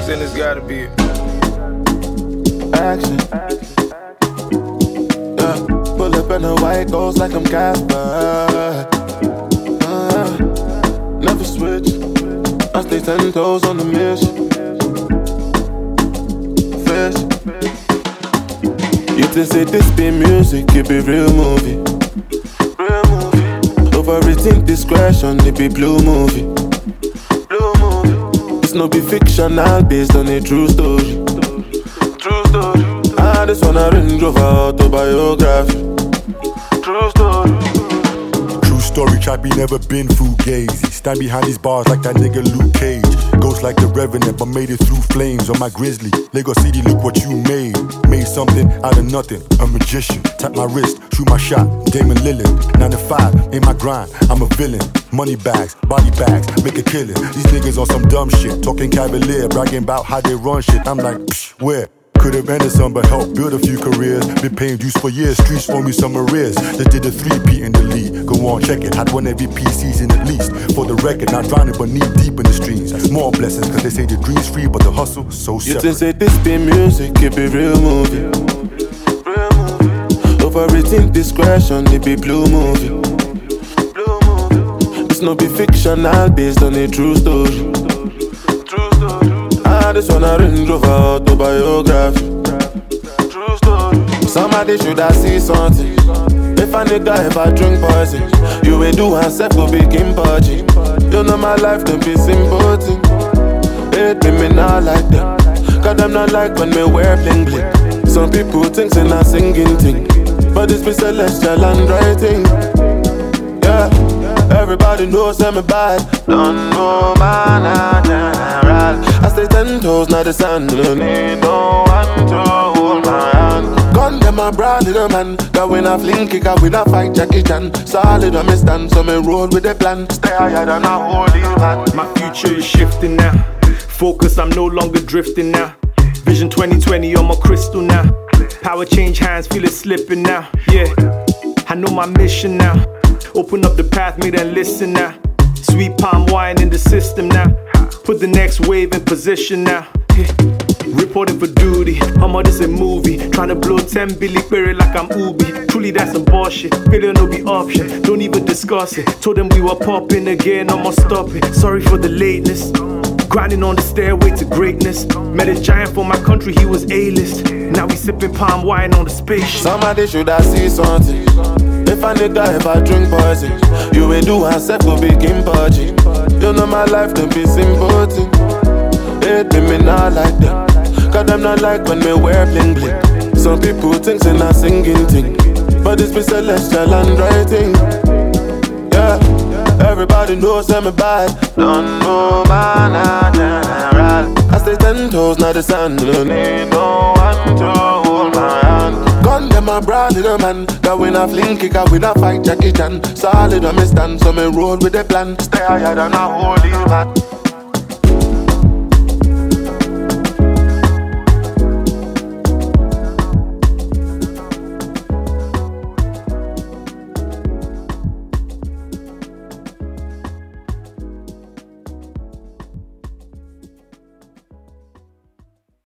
saying it's gotta be it. Action. Yeah, pull up in a white ghost like I'm Casper. Never switch. I stay 10 toes on the mission. Fish. You just say this be music, it be real movie. Real movie. Overrating discretion, it be blue movie. Blue movie. It's no be fictional based on a true story. True story. I just wanna Range Rover autobiography. True story. True story, Chappie never been fugazi. Stand behind these bars like that nigga Luke Cage. Ghost like the Revenant, but made it through flames on my Grizzly. Lagos City, look what you made. Made something out of nothing, a magician. Tap my wrist, shoot my shot, Damon Lillard. 9 to 5, ain't my grind, I'm a villain. Money bags, body bags, make a killing. These niggas on some dumb shit, talking cavalier, bragging about how they run shit. I'm like, psh, where? Could've ended some, but helped build a few careers. Been paying dues for years, streets owe me some arrears. Just did a 3-peat in the league. Go on, check it. Had one MVP season at least. For the record, not drowning but knee deep in the streams. More blessings, cause they say the dream's free, but the hustle so separate. You just say this be music, it be real movie. Real movie. Overrating discretion, it be blue movie. Blue movie. It's no be fictional based on a true story. True story. I just wanna Range Rover autobiography. True story. Somebody should have seen something. If a nigga ever drink poison, you ain't do yourself go begin purging. You know my life don't be sympathy. Hate me not like that. Cause them not like when me wear bling bling. Some people think it's a singing thing, but it's be celestial handwriting. Yeah, everybody knows I'm bad. Don't know my general. I stay 10 toes, not the sand. Don't need no one to hold my hand. Gun them a broad little man. Cause when I fling kick, I win a fight Jackie Chan. Solid on me stand, so me roll with the plan. Stay higher than a holy man. My future is shifting now. Focus, I'm no longer drifting now. Vision 2020 on my crystal now. Power change hands, feel it slipping now. Yeah, I know my mission now. Open up the path, me then listen now. Sweet palm wine in the system now. Put the next wave in position now. Yeah. Reporting for duty, I'm on this a movie. Tryna blow 10 billion query like I'm Ubi. Truly that's some bullshit, failure no be option. Don't even discuss it. Told them we were popping again, I'ma stop it. Sorry for the lateness. Grinding on the stairway to greatness. Met a giant for my country, he was A-list. Now we sipping palm wine on the spaceship. Somebody should have seen something. If a nigga ever drink poison, you ain't do yourself go begin purging. You know my life don't be sympathy. Hate me not like that. Cause them not like when me wear bling bling. Some people think it's a singing thing, but it's be celestial handwriting. Yeah, everybody knows I'm bad. Don't know my general. I stay 10 toes, not the sand. Don't need no one to hold my hand. Gun them a broad little man. Cause when I fling kick, I win a fight Jackie Chan. Solid on me stand, so me roll with the plan. Stay higher than a holy man.